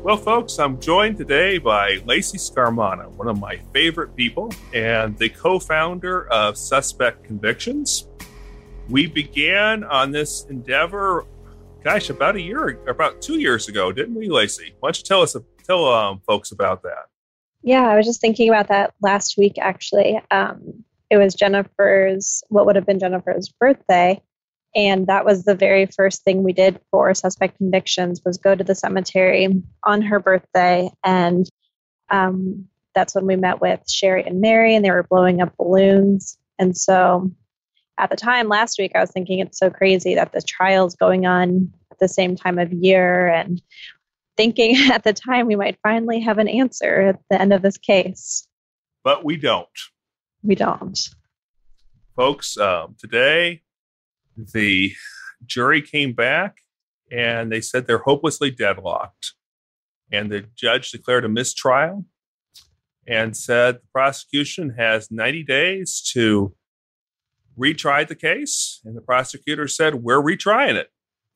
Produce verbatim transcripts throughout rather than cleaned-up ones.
Well, folks, I'm joined today by Lacey Scarmana, one of my favorite people and the co-founder of Suspect Convictions. We began on this endeavor, gosh, about a year, about two years ago, didn't we, Lacey? Why don't you tell us, tell um, folks about that? Yeah, I was just thinking about that last week, actually. Um, it was Jennifer's, what would have been Jennifer's birthday. And that was the very first thing we did for Suspect Convictions was go to the cemetery on her birthday. And um, that's when we met with Sherry and Mary, and they were blowing up balloons. And so at the time last week, I was thinking it's so crazy that the trial's going on at the same time of year, and thinking at the time we might finally have an answer at the end of this case. But we don't. We don't. Folks, um, today the jury came back and they said they're hopelessly deadlocked. And the judge declared a mistrial and said the prosecution has ninety days to retry the case. And the prosecutor said, we're retrying it.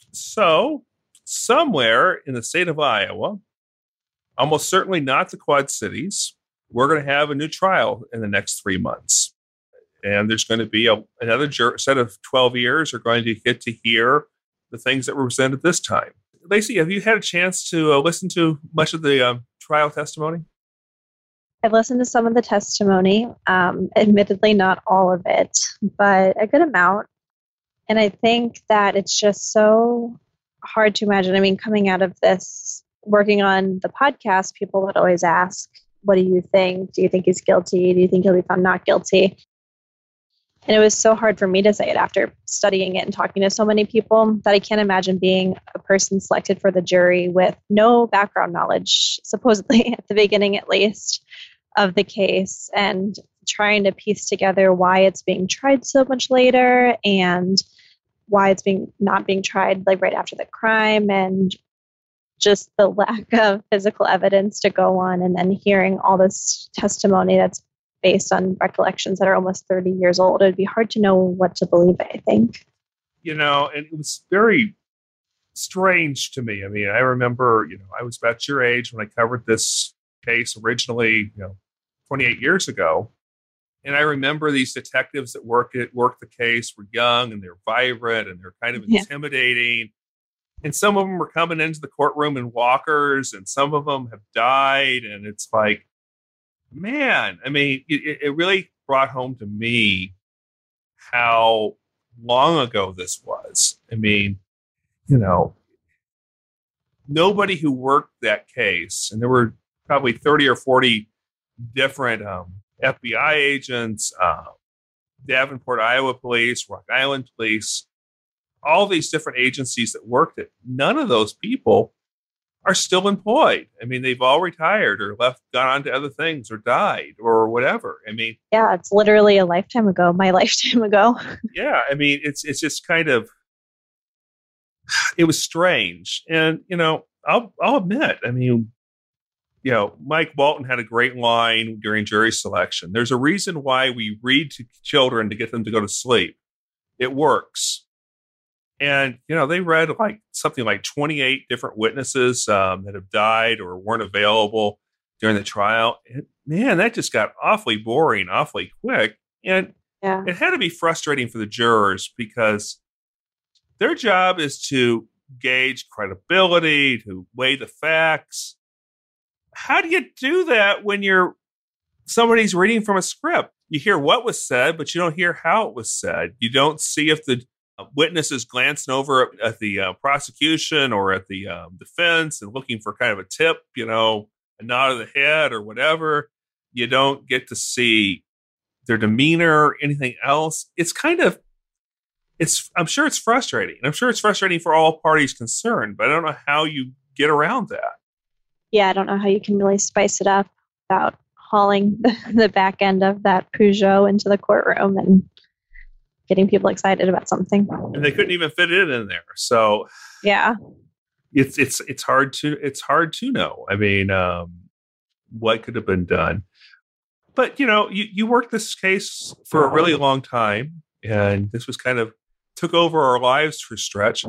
So somewhere in the state of Iowa, almost certainly not the Quad Cities, we're going to have a new trial in the next three months. And there's going to be a, another jur- set of twelve years are going to get to hear the things that were presented this time. Lacey, have you had a chance to uh, listen to much of the uh, trial testimony? I've listened to some of the testimony, um, admittedly not all of it, but a good amount. And I think that it's just so hard to imagine. I mean, coming out of this, working on the podcast, people would always ask, what do you think? Do you think he's guilty? Do you think he'll be found not guilty? And it was so hard for me to say it after studying it and talking to so many people that I can't imagine being a person selected for the jury with no background knowledge, supposedly at the beginning at least, of the case, and trying to piece together why it's being tried so much later and why it's being not being tried like right after the crime, and just the lack of physical evidence to go on, and then hearing all this testimony that's based on recollections that are almost thirty years old. It would be hard to know what to believe, I think. You know, and it was very strange to me. I mean, I remember, you know, I was about your age when I covered this case originally, you know, twenty-eight years ago. And I remember these detectives that work it, work the case were young and they're vibrant and they're kind of intimidating. Yeah. And some of them were coming into the courtroom in walkers, and some of them have died. And it's like, man, I mean, it, it really brought home to me how long ago this was. I mean, you know, nobody who worked that case, and there were probably thirty or forty different um, F B I agents, uh, Davenport, Iowa Police, Rock Island Police, all these different agencies that worked it. None of those people are still employed. I mean, they've all retired or left, gone on to other things, or died or whatever. I mean, yeah, it's literally a lifetime ago, my lifetime ago. Yeah, I mean, it's it's just kind of, it was strange. And, you know, I'll I'll admit, I mean, you know, Mike Walton had a great line during jury selection. There's a reason why we read to children to get them to go to sleep. It works. And, you know, they read like something like twenty-eight different witnesses um, that have died or weren't available during the trial. And, man, that just got awfully boring, awfully quick. And yeah. It had to be frustrating for the jurors because their job is to gauge credibility, to weigh the facts. How do you do that when you're somebody's reading from a script? You hear what was said, but you don't hear how it was said. You don't see if the witnesses glancing over at the uh, prosecution or at the um, defense and looking for kind of a tip, you know, a nod of the head or whatever. You don't get to see their demeanor or anything else. It's kind of, it's, I'm sure it's frustrating. I'm sure it's frustrating for all parties concerned, but I don't know how you get around that. Yeah, I don't know how you can really spice it up without hauling the, the back end of that Peugeot into the courtroom and getting people excited about something. And they couldn't even fit it in there. So yeah, it's it's it's hard to it's hard to know. I mean, um, what could have been done? But you know, you you worked this case for a really long time, and this was kind of took over our lives for a stretch.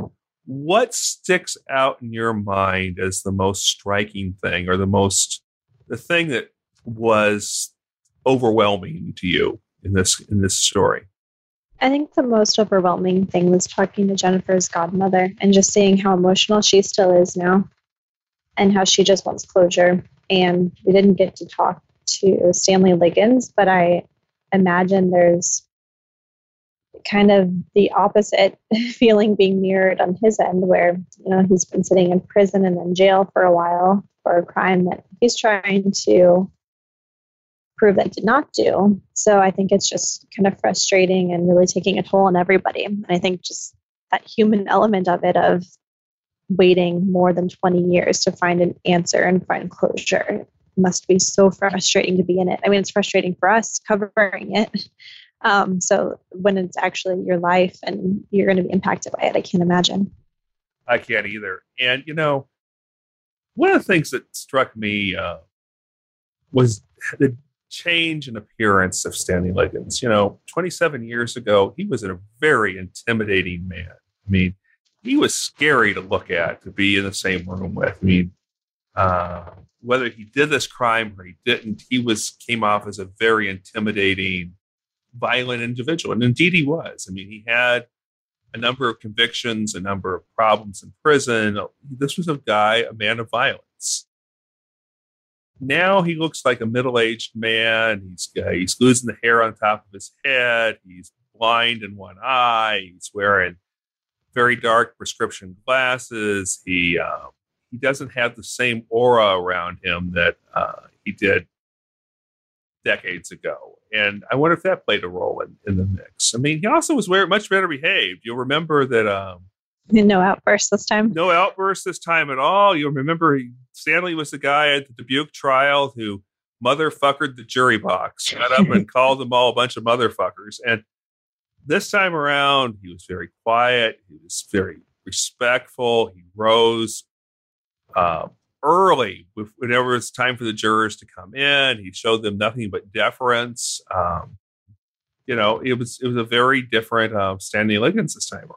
what sticks out in your mind as the most striking thing, or the most the thing that was overwhelming to you in this in this story? I think the most overwhelming thing was talking to Jennifer's godmother and just seeing how emotional she still is now and how she just wants closure. And we didn't get to talk to Stanley Liggins, but I imagine there's kind of the opposite feeling being mirrored on his end, where, you know, he's been sitting in prison and in jail for a while for a crime that he's trying to prove that did not do. So I think it's just kind of frustrating and really taking a toll on everybody. And I think just that human element of it, of waiting more than twenty years to find an answer and find closure, must be so frustrating to be in it. I mean, it's frustrating for us covering it. Um, so when it's actually your life and you're going to be impacted by it, I can't imagine. I can't either. And, you know, one of the things that struck me uh, was the change in appearance of Stanley Liggins. You know, twenty-seven years ago, he was a very intimidating man. I mean, he was scary to look at, to be in the same room with. I mean, uh, whether he did this crime or he didn't, he was came off as a very intimidating, violent individual. And indeed he was. I mean, he had a number of convictions, a number of problems in prison. This was a guy, a man of violence. Now he looks like a middle-aged man. He's uh, he's losing the hair on top of his head. He's blind in one eye. He's wearing very dark prescription glasses. He uh, he doesn't have the same aura around him that uh, he did decades ago. And I wonder if that played a role in, in the mix. I mean, he also was very much better behaved. You'll remember that. Um, no outbursts this time. No outbursts this time at all. You'll remember he, Stanley was the guy at the Dubuque trial who motherfuckered the jury box, got up and called them all a bunch of motherfuckers. And this time around, he was very quiet. He was very respectful. He rose uh, early whenever it's time for the jurors to come in. He showed them nothing but deference. Um, you know, it was it was a very different uh, Stanley Liggins this time around.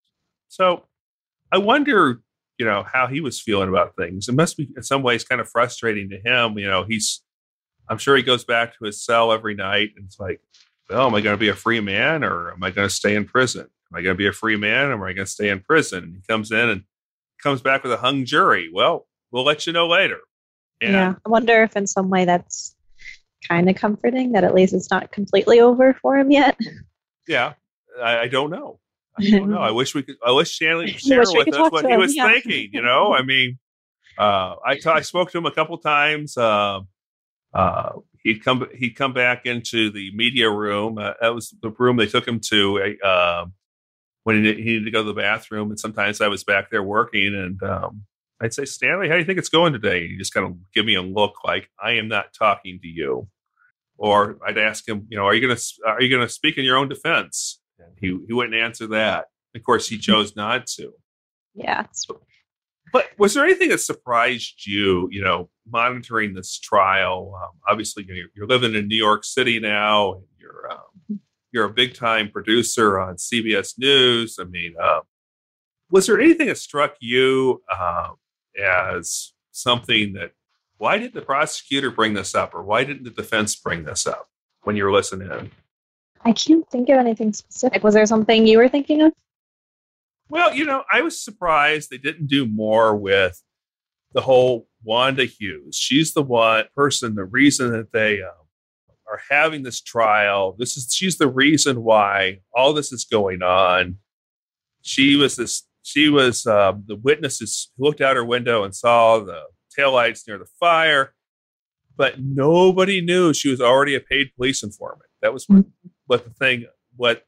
So I wonder, you know, how he was feeling about things. It must be in some ways kind of frustrating to him. You know, he's, I'm sure he goes back to his cell every night and it's like, well, am I going to be a free man or am I going to stay in prison? Am I going to be a free man or am I going to stay in prison? And he comes in and comes back with a hung jury. Well, we'll let you know later. And yeah. I wonder if in some way that's kind of comforting, that at least it's not completely over for him yet. Yeah. I, I don't know. I don't know. I wish we could. I wish Stanley could share with us what he him, was yeah. thinking. You know, I mean, uh, I t- I spoke to him a couple times. Uh, uh, he'd come he'd come back into the media room. Uh, that was the room they took him to uh, when he, he needed to go to the bathroom. And sometimes I was back there working, and um, I'd say, Stanley, how do you think it's going today? And he just kind of give me a look like I am not talking to you. Or I'd ask him, you know, are you gonna are you gonna speak in your own defense? And he, he wouldn't answer that. Of course, he chose not to. Yeah. So, but was there anything that surprised you, you know, monitoring this trial? Um, obviously, you're, you're living in New York City now. And you're um, you're a big time producer on C B S News. I mean, uh, was there anything that struck you uh, as something that, why did the prosecutor bring this up, or why didn't the defense bring this up when you were listening in? I can't think of anything specific. Was there something you were thinking of? Well, you know, I was surprised they didn't do more with the whole Wanda Hughes. She's the one person, the reason that they um, are having this trial. This is she's the reason why all this is going on. She was this. She was um, the witnesses who looked out her window and saw the taillights near the fire, but nobody knew she was already a paid police informant. That was what, what the thing, what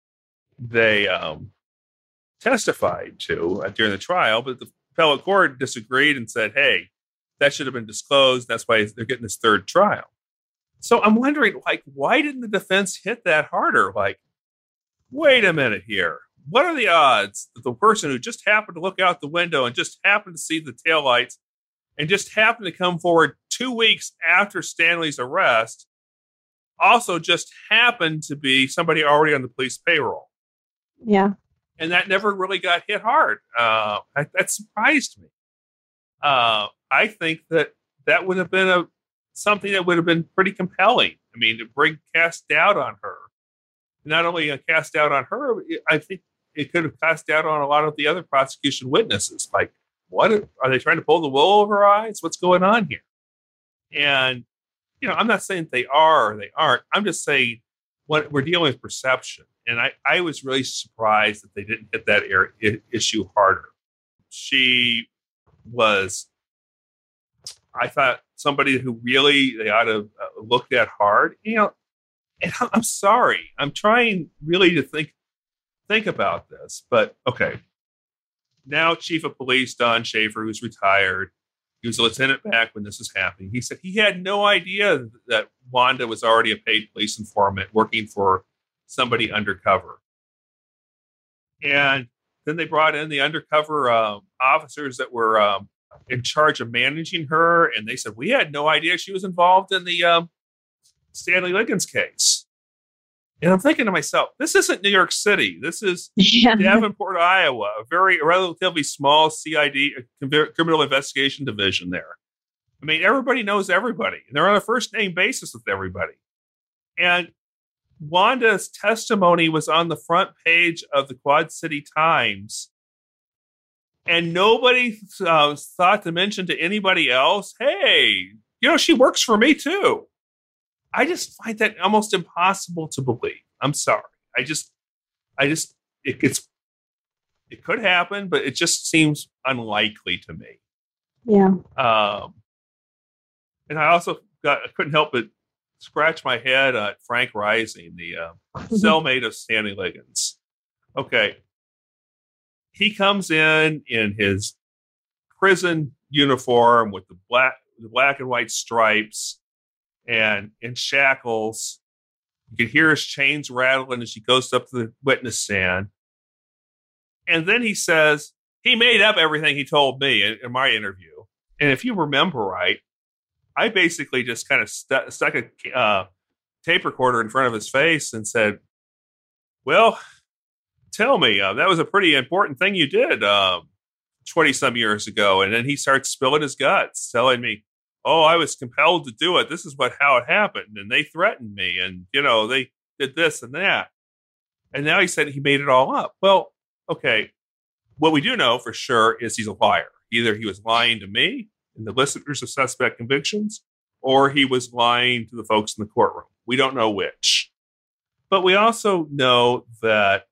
they um, testified to uh, during the trial. But the appellate court disagreed and said, hey, that should have been disclosed. That's why they're getting this third trial. So I'm wondering, like, why didn't the defense hit that harder? Like, wait a minute here. What are the odds that the person who just happened to look out the window and just happened to see the taillights and just happened to come forward two weeks after Stanley's arrest also just happened to be somebody already on the police payroll? Yeah. and that never really got hit hard. Uh, I, that surprised me. Uh, I think that that would have been a something that would have been pretty compelling. I mean, to bring cast doubt on her, not only a cast doubt on her, I think it could have cast doubt on a lot of the other prosecution witnesses. Like, what are, are they trying to pull the wool over our eyes? What's going on here? And you know, I'm not saying they are or they aren't. I'm just saying what we're dealing with perception. And I, I was really surprised that they didn't hit that air, I- issue harder. She was, I thought, somebody who really they ought to uh, look at hard. You know, and I'm, I'm sorry. I'm trying really to think think about this. But okay, now Chief of Police Don Schaefer, who's retired, he was a lieutenant back when this was happening. He said he had no idea that Wanda was already a paid police informant working for somebody undercover. And then they brought in the undercover um, officers that were um, in charge of managing her. And they said, we had no idea she was involved in the um, Stanley Liggins case. And I'm thinking to myself, this isn't New York City. This is yeah. Davenport, Iowa, a very a relatively small C I D, criminal investigation division there. I mean, everybody knows everybody. They're on a first name basis with everybody. And Wanda's testimony was on the front page of the Quad City Times. And nobody uh, thought to mention to anybody else, hey, you know, she works for me too. I just find that almost impossible to believe. I'm sorry. I just, I just, it gets, it could happen, but it just seems unlikely to me. Yeah. Um, and I also got, I couldn't help but scratch my head at Frank Rising, the uh, cellmate of Stanley Liggins. Okay. He comes in in his prison uniform with the black, the black and white stripes and in shackles. You can hear his chains rattling as he goes up to the witness stand. And then he says, he made up everything he told me in, in my interview. And if you remember right, I basically just kind of stu- stuck a uh, tape recorder in front of his face and said, well, tell me, uh, that was a pretty important thing you did um, twenty some years ago. And then he starts spilling his guts, telling me, oh, I was compelled to do it. This is what how it happened. And they threatened me. And, you know, they did this and that. And now he said he made it all up. Well, okay. What we do know for sure is he's a liar. Either he was lying to me and the listeners of suspect convictions, or he was lying to the folks in the courtroom. We don't know which. But we also know that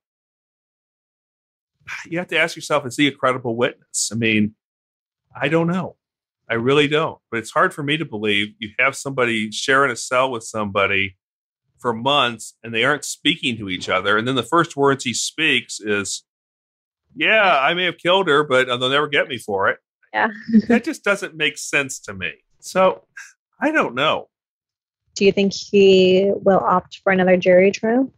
you have to ask yourself, is he a credible witness? I mean, I don't know. I really don't. But it's hard for me to believe you have somebody sharing a cell with somebody for months and they aren't speaking to each other. And then the first words he speaks is, yeah, I may have killed her, but they'll never get me for it. Yeah. That just doesn't make sense to me. So I don't know. Do you think he will opt for another jury trial?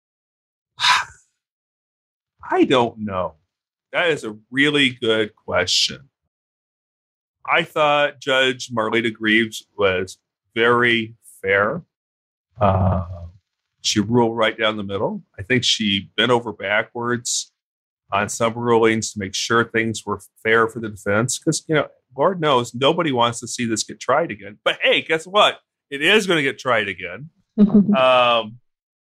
I don't know. That is a really good question. I thought Judge Marlita Greaves was very fair. Uh, she ruled right down the middle. I think she bent over backwards on some rulings to make sure things were fair for the defense. Because, you know, Lord knows nobody wants to see this get tried again. But hey, guess what? It is going to get tried again. um,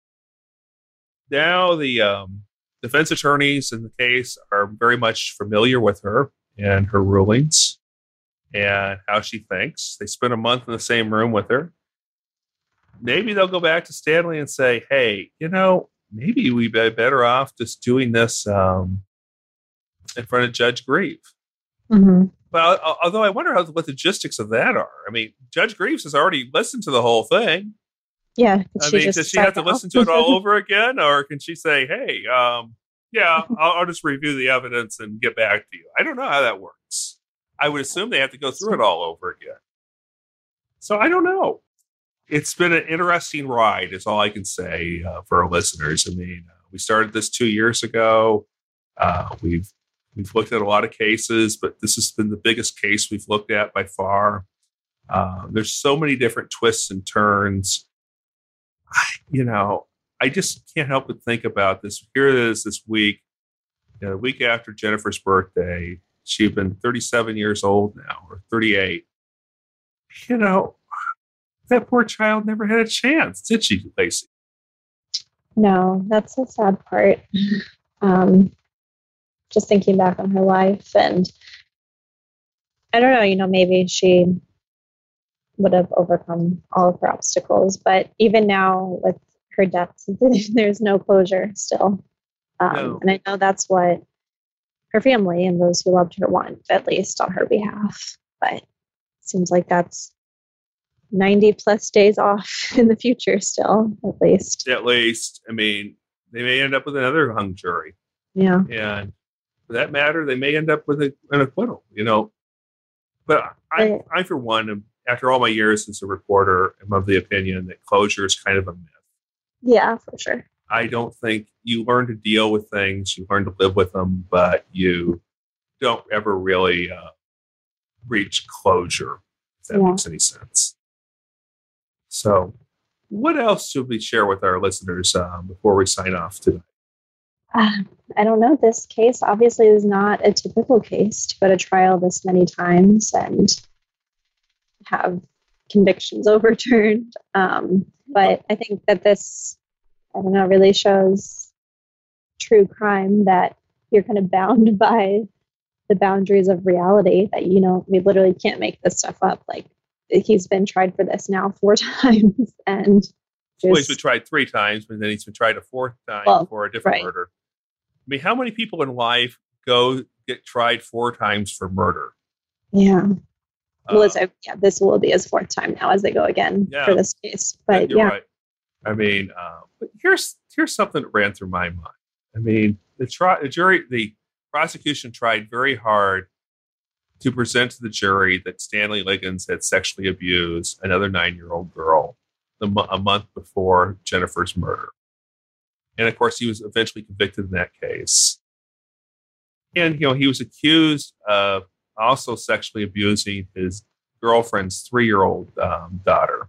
now the um, defense attorneys in the case are very much familiar with her and her rulings and how she thinks. They spent a month in the same room with her. Maybe they'll go back to Stanley and say, hey, you know, maybe we'd be better off just doing this um, in front of Judge Greaves. Mm-hmm. But although I wonder how, what the logistics of that are. I mean, Judge Greaves has already listened to the whole thing. Yeah. I mean, does she have to listen to it all over again? Or can she say, hey, um, yeah, I'll, I'll just review the evidence and get back to you? I don't know how that works. I would assume they have to go through it all over again. So I don't know. It's been an interesting ride, is all I can say uh, for our listeners. I mean, uh, we started this two years ago. Uh, we've we've looked at a lot of cases, but this has been the biggest case we've looked at by far. Uh, there's so many different twists and turns. I, you know, I just can't help but think about this. Here it is this week. You know, the week after Jennifer's birthday, she'd been thirty-seven years old now, or thirty-eight. You know, that poor child never had a chance, did she, Lacey? No, that's the sad part. Um, just thinking back on her life, and I don't know, you know, maybe she would have overcome all of her obstacles, but even now with her death, there's no closure still. Um, no. And I know that's what her family and those who loved her want, at least on her behalf. But it seems like that's ninety plus days off in the future still, at least. At least. I mean, they may end up with another hung jury. Yeah. And for that matter, they may end up with a, an acquittal, you know. But I, I, I, for one, after all my years as a reporter, am of the opinion that closure is kind of a myth. Yeah, for sure. I don't think you learn to deal with things, you learn to live with them, but you don't ever really uh, reach closure, if that yeah. makes any sense. So, what else should we share with our listeners um, before we sign off today? Uh, I don't know. This case obviously is not a typical case to go to trial this many times and have convictions overturned. Um, but I think that this, I don't know, really shows true crime, that you're kind of bound by the boundaries of reality, that, you know, we literally can't make this stuff up. Like, he's been tried for this now four times. And well, he's been tried three times, but then he's been tried a fourth time well, for a different right. murder. I mean, how many people in life go get tried four times for murder? Yeah. Well, uh, a, yeah, this will be his fourth time now as they go again yeah, for this case. But you're yeah, right. I mean, uh, but here's here's something that ran through my mind. I mean, the, tri- the jury, the prosecution tried very hard to present to the jury that Stanley Liggins had sexually abused another nine-year-old girl a, mo- a month before Jennifer's murder. And of course, he was eventually convicted in that case. And, you know, he was accused of also sexually abusing his girlfriend's three-year-old um, daughter.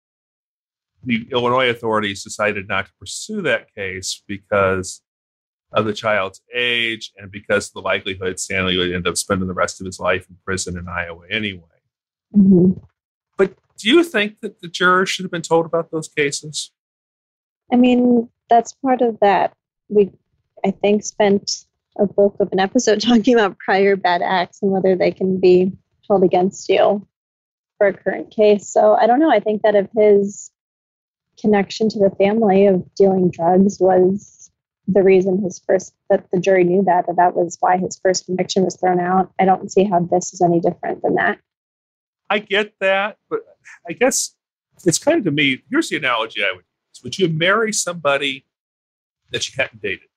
The Illinois authorities decided not to pursue that case because of the child's age and because of the likelihood Stanley would end up spending the rest of his life in prison in Iowa anyway. Mm-hmm. But do you think that the jurors should have been told about those cases? I mean, that's part of that. We, I think, spent a bulk of an episode talking about prior bad acts and whether they can be held against you for a current case. So I don't know. I think that if his connection to the family of dealing drugs was the reason his first, that the jury knew that, that that was why his first conviction was thrown out, I don't see how this is any different than that. I get that, but I guess it's kind of, to me, here's the analogy I would use. Would you marry somebody that you hadn't dated?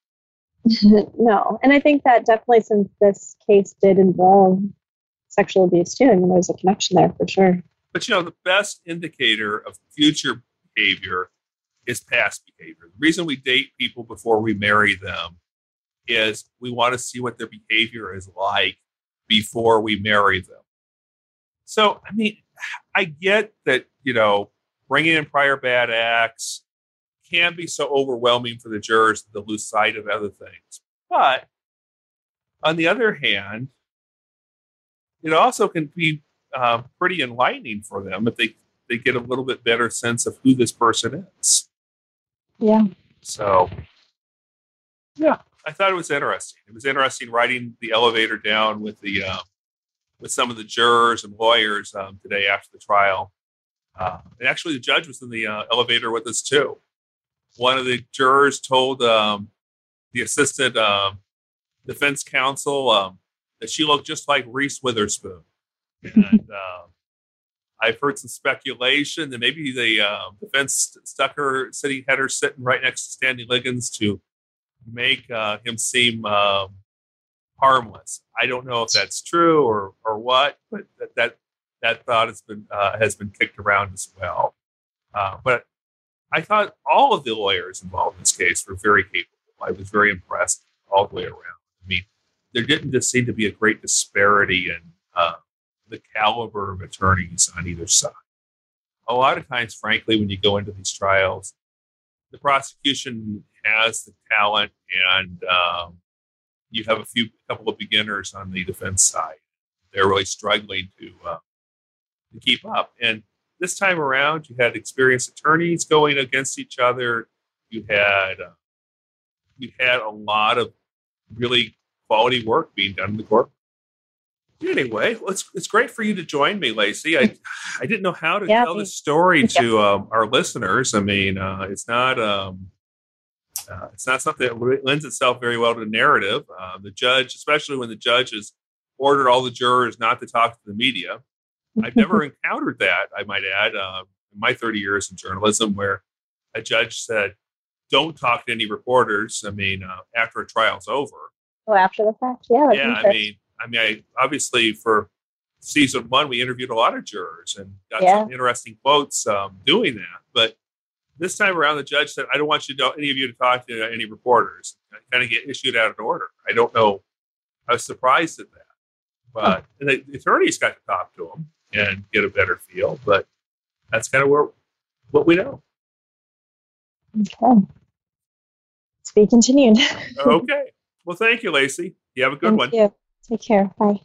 No. And I think that definitely, since this case did involve sexual abuse too, I mean, there's a connection there for sure. But, you know, the best indicator of future behavior is past behavior. The reason we date people before we marry them is we want to see what their behavior is like before we marry them. So, I mean, I get that, you know, bringing in prior bad acts can be so overwhelming for the jurors that they lose sight of other things. But on the other hand, it also can be uh, pretty enlightening for them if they, they get a little bit better sense of who this person is. Yeah. So, yeah, I thought it was interesting. It was interesting riding the elevator down with the uh, with some of the jurors and lawyers um, today after the trial. Uh, and actually, the judge was in the uh, elevator with us too. One of the jurors told um, the assistant um, defense counsel um, that she looked just like Reese Witherspoon. And uh, I've heard some speculation that maybe the uh, defense stuck her, sitting, had her sitting right next to Stanley Liggins to make uh, him seem um, harmless. I don't know if that's true or or what, but that that, that thought has been uh, has been kicked around as well. Uh, but I thought all of the lawyers involved in this case were very capable. I was very impressed all the way around. I mean, there didn't just seem to be a great disparity in uh, the caliber of attorneys on either side. A lot of times, frankly, when you go into these trials, the prosecution has the talent and um, you have a few couple of beginners on the defense side. They're really struggling to, uh, to keep up. And this time around, you had experienced attorneys going against each other. You had uh, you had a lot of really quality work being done in the court. Anyway, well, it's it's great for you to join me, Lacey. I I didn't know how to yeah, tell this story to yeah. um, our listeners. I mean, uh, it's not um, uh, it's not something that lends itself very well to the narrative. Uh, the judge, especially when the judge has ordered all the jurors not to talk to the media. I've never encountered that, I might add, uh, in my thirty years in journalism, where a judge said, don't talk to any reporters. I mean, uh, after a trial's over. Oh, after the fact? Yeah. That's yeah, I mean, I mean, I, obviously for season one, we interviewed a lot of jurors and got yeah. some interesting quotes um, doing that. But this time around, the judge said, I don't want you to, any of you to talk to any reporters. I kind of get issued out an order. I don't know. I was surprised at that. But and the, the attorneys got to talk to them and get a better feel. But that's kind of where what we know. Okay. To be continued. Okay. Well, thank you, Lacey. You have a good thank one. You. Take care. Bye.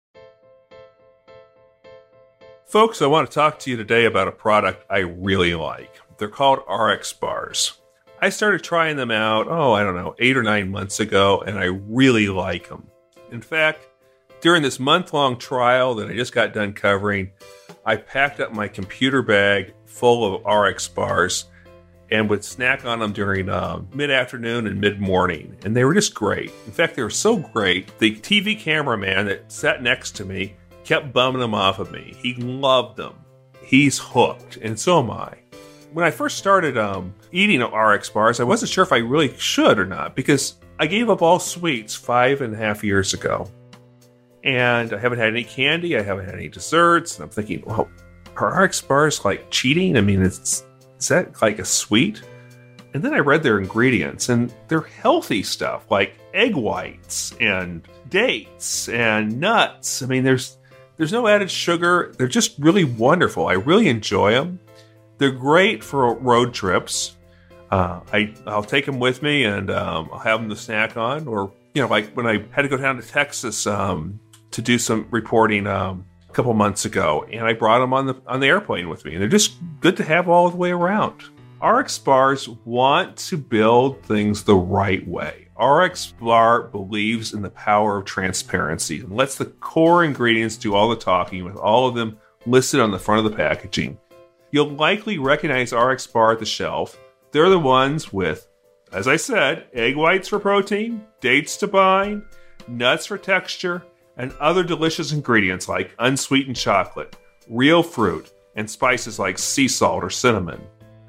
Folks, I want to talk to you today about a product I really like. They're called R X bars. I started trying them out, oh, I don't know, eight or nine months ago, and I really like them. In fact, during this month-long trial that I just got done covering, I packed up my computer bag full of R X bars and would snack on them during uh, mid-afternoon and mid-morning. And they were just great. In fact, they were so great, the T V cameraman that sat next to me kept bumming them off of me. He loved them. He's hooked, and so am I. When I first started um, eating R X bars, I wasn't sure if I really should or not, because I gave up all sweets five and a half years ago. And I haven't had any candy. I haven't had any desserts. And I'm thinking, well, are R X bars like cheating? I mean, it's, is that like a sweet? And then I read their ingredients, and they're healthy stuff like egg whites and dates and nuts. I mean, there's there's no added sugar. They're just really wonderful. I really enjoy them. They're great for road trips. Uh, I, I'll take them with me, and um, I'll have them to snack on. Or, you know, like when I had to go down to Texas um, to do some reporting um, a couple months ago, and I brought them on the on the airplane with me. And they're just good to have all the way around. R X bars want to build things the right way. R X bar believes in the power of transparency and lets the core ingredients do all the talking, with all of them listed on the front of the packaging. You'll likely recognize R X bar at the shelf. They're the ones with, as I said, egg whites for protein, dates to bind, nuts for texture, and other delicious ingredients like unsweetened chocolate, real fruit, and spices like sea salt or cinnamon.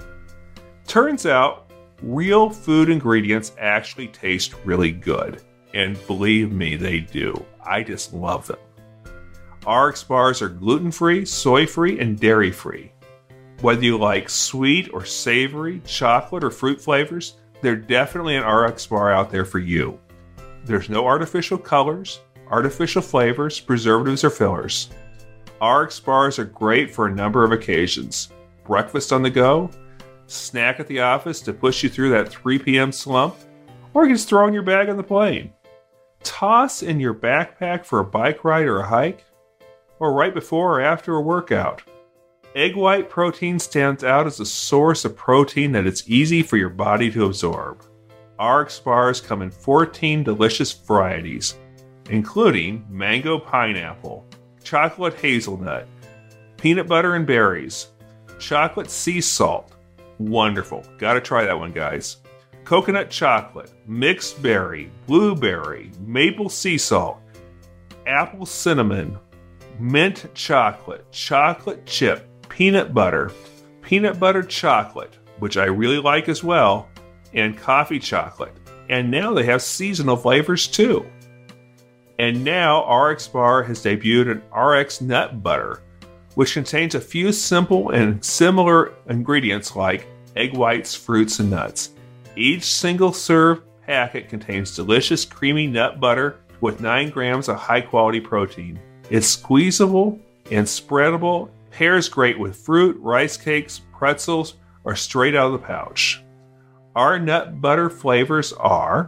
Turns out, real food ingredients actually taste really good. And believe me, they do. I just love them. R X bars are gluten-free, soy-free, and dairy-free. Whether you like sweet or savory, chocolate or fruit flavors, there's definitely an R X bar out there for you. There's no artificial colors, artificial flavors, preservatives, or fillers. R X bars are great for a number of occasions. Breakfast on the go, snack at the office to push you through that three p.m. slump, or you just throw in your bag on the plane. Toss in your backpack for a bike ride or a hike, or right before or after a workout. Egg white protein stands out as a source of protein that it's easy for your body to absorb. R X bars come in fourteen delicious varieties, including mango pineapple, chocolate hazelnut, peanut butter and berries, chocolate sea salt. Wonderful. Gotta try that one, guys. Coconut chocolate, mixed berry, blueberry, maple sea salt, apple cinnamon, mint chocolate, chocolate chip, peanut butter, peanut butter chocolate, which I really like as well, and coffee chocolate. And now they have seasonal flavors too. And now R X Bar has debuted an R X nut butter, which contains a few simple and similar ingredients like egg whites, fruits, and nuts. Each single serve packet contains delicious creamy nut butter with nine grams of high quality protein. It's squeezable and spreadable, pairs great with fruit, rice cakes, pretzels, or straight out of the pouch. Our nut butter flavors are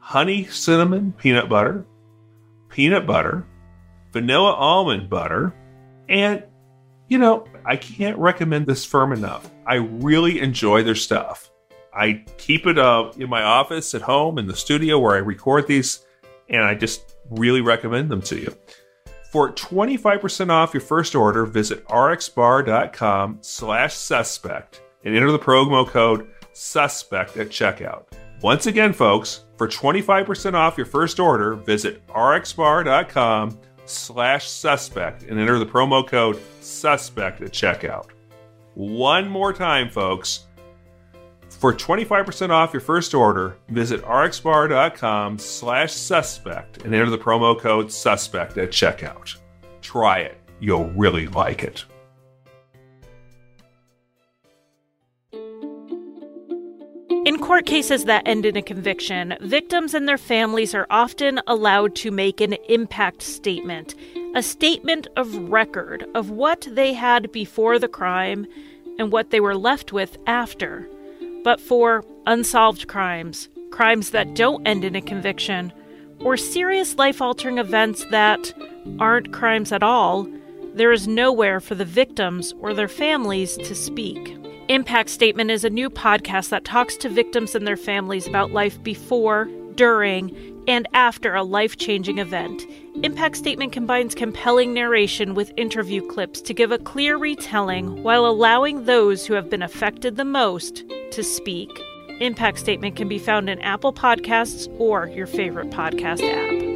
honey cinnamon peanut butter, peanut butter, vanilla almond butter, and, you know, I can't recommend this firm enough. I really enjoy their stuff. I keep it uh, in my office at home, in the studio where I record these, and I just really recommend them to you. For twenty-five percent off your first order, visit rxbar.com slash suspect and enter the promo code suspect at checkout. Once again, folks, for twenty-five percent off your first order, visit rxbar.com slash suspect and enter the promo code suspect at checkout. One more time, folks. For twenty-five percent off your first order, visit rxbar.com slash suspect and enter the promo code suspect at checkout. Try it. You'll really like it. In court cases that end in a conviction, victims and their families are often allowed to make an impact statement, a statement of record of what they had before the crime and what they were left with after. But for unsolved crimes, crimes that don't end in a conviction, or serious life-altering events that aren't crimes at all, there is nowhere for the victims or their families to speak. Impact Statement is a new podcast that talks to victims and their families about life before, during, and after a life-changing event. Impact Statement combines compelling narration with interview clips to give a clear retelling while allowing those who have been affected the most to speak. Impact Statement can be found in Apple Podcasts or your favorite podcast app.